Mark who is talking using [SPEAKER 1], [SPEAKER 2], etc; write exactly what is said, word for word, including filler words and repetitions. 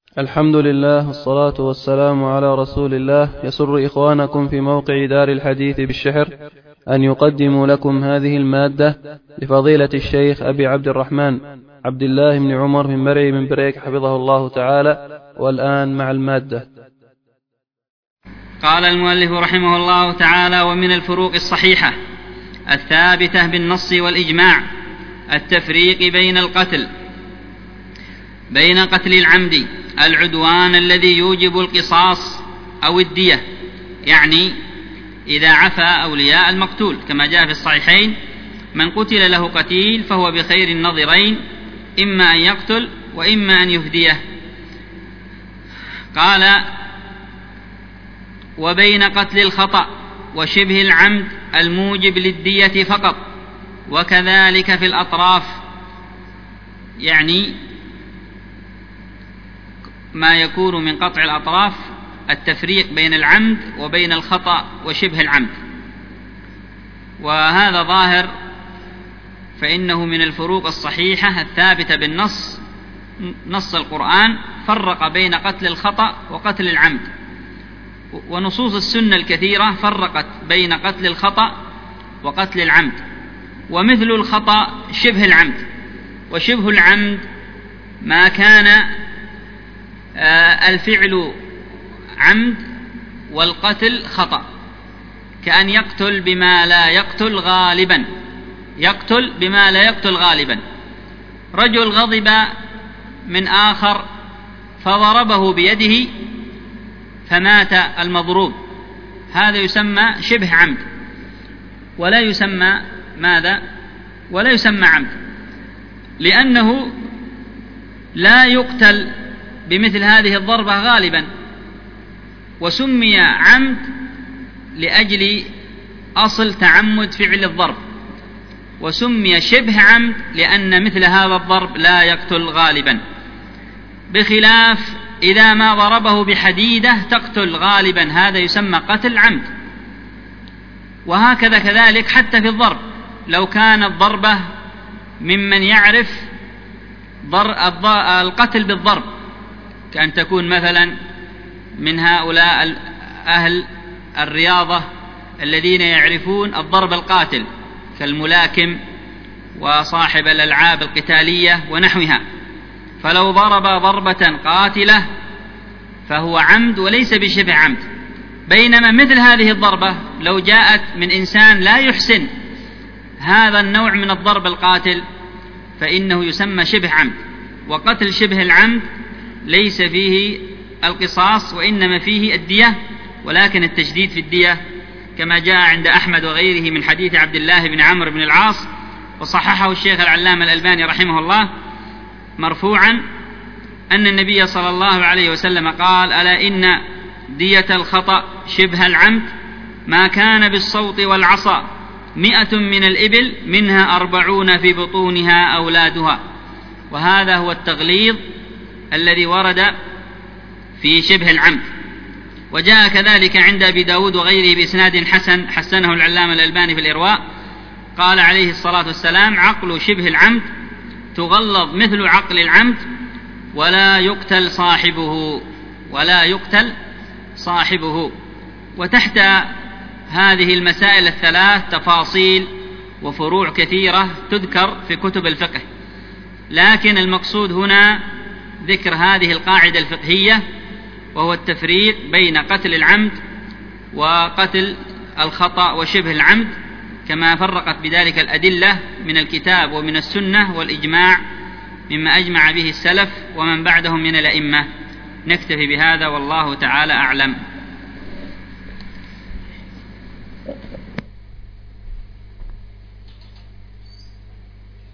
[SPEAKER 1] الحمد لله والصلاة والسلام على رسول الله. يسر إخوانكم في موقع دار الحديث بالشحر أن يقدموا لكم هذه المادة لفضيلة الشيخ أبي عبد الرحمن عبد الله بن عمر بن مرعي بن بريك حفظه الله تعالى. والآن مع المادة.
[SPEAKER 2] قال المؤلف رحمه الله تعالى: ومن الفروق الصحيحة الثابتة بالنص والإجماع التفريق بين القتل بين قتل العمد العدوان الذي يوجب القصاص أو الدية، يعني إذا عفى أولياء المقتول، كما جاء في الصحيحين: من قتل له قتيل فهو بخير النظرين، إما أن يقتل وإما أن يفديه. قال: وبين قتل الخطأ وشبه العمد الموجب للدية فقط، وكذلك في الأطراف، يعني ما يكون من قطع الأطراف، التفريق بين العمد وبين الخطأ وشبه العمد. وهذا ظاهر، فإنه من الفروق الصحيحة الثابتة بالنص. نص القرآن فرق بين قتل الخطأ وقتل العمد، ونصوص السنة الكثيرة فرقت بين قتل الخطأ وقتل العمد. ومثل الخطأ شبه العمد، وشبه العمد ما كان الفعل عمد والقتل خطأ، كأن يقتل بما لا يقتل غالبا يقتل بما لا يقتل غالبا رجل غضب من آخر فضربه بيده فمات المضروب، هذا يسمى شبه عمد، ولا يسمى ماذا ولا يسمى عمد، لأنه لا يقتل بمثل هذه الضربة غالبا. وسمي عمد لأجل أصل تعمد فعل الضرب، وسمي شبه عمد لأن مثل هذا الضرب لا يقتل غالبا، بخلاف إذا ما ضربه بحديدة تقتل غالبا، هذا يسمى قتل عمد. وهكذا كذلك حتى في الضرب، لو كان الضربة ممن يعرف القتل بالضرب، كأن تكون مثلا من هؤلاء أهل الرياضة الذين يعرفون الضرب القاتل كالملاكم وصاحب الألعاب القتالية ونحوها، فلو ضرب ضربة قاتلة فهو عمد وليس بشبه عمد. بينما مثل هذه الضربة لو جاءت من إنسان لا يحسن هذا النوع من الضرب القاتل فإنه يسمى شبه عمد. وقتل شبه العمد ليس فيه القصاص وإنما فيه الدية، ولكن التشديد في الدية، كما جاء عند أحمد وغيره من حديث عبد الله بن عمرو بن العاص، وصححه الشيخ العلامة الألباني رحمه الله مرفوعا، أن النبي صلى الله عليه وسلم قال: ألا إن دية الخطأ شبه العمد ما كان بالصوت والعصا مئة من الإبل منها أربعون في بطونها أولادها. وهذا هو التغليظ الذي ورد في شبه العمد. وجاء كذلك عند أبي داود وغيره بإسناد حسن حسنه العلامة الألباني في الإرواء، قال عليه الصلاة والسلام: عقل شبه العمد تغلظ مثل عقل العمد ولا يقتل صاحبه ولا يقتل صاحبه. وتحت هذه المسائل الثلاث تفاصيل وفروع كثيرة تذكر في كتب الفقه، لكن المقصود هنا ذكر هذه القاعدة الفقهية، وهو التفريق بين قتل العمد وقتل الخطأ وشبه العمد، كما فرقت بذلك الأدلة من الكتاب ومن السنة والإجماع مما أجمع به السلف ومن بعدهم من الأئمة. نكتفي بهذا والله تعالى أعلم.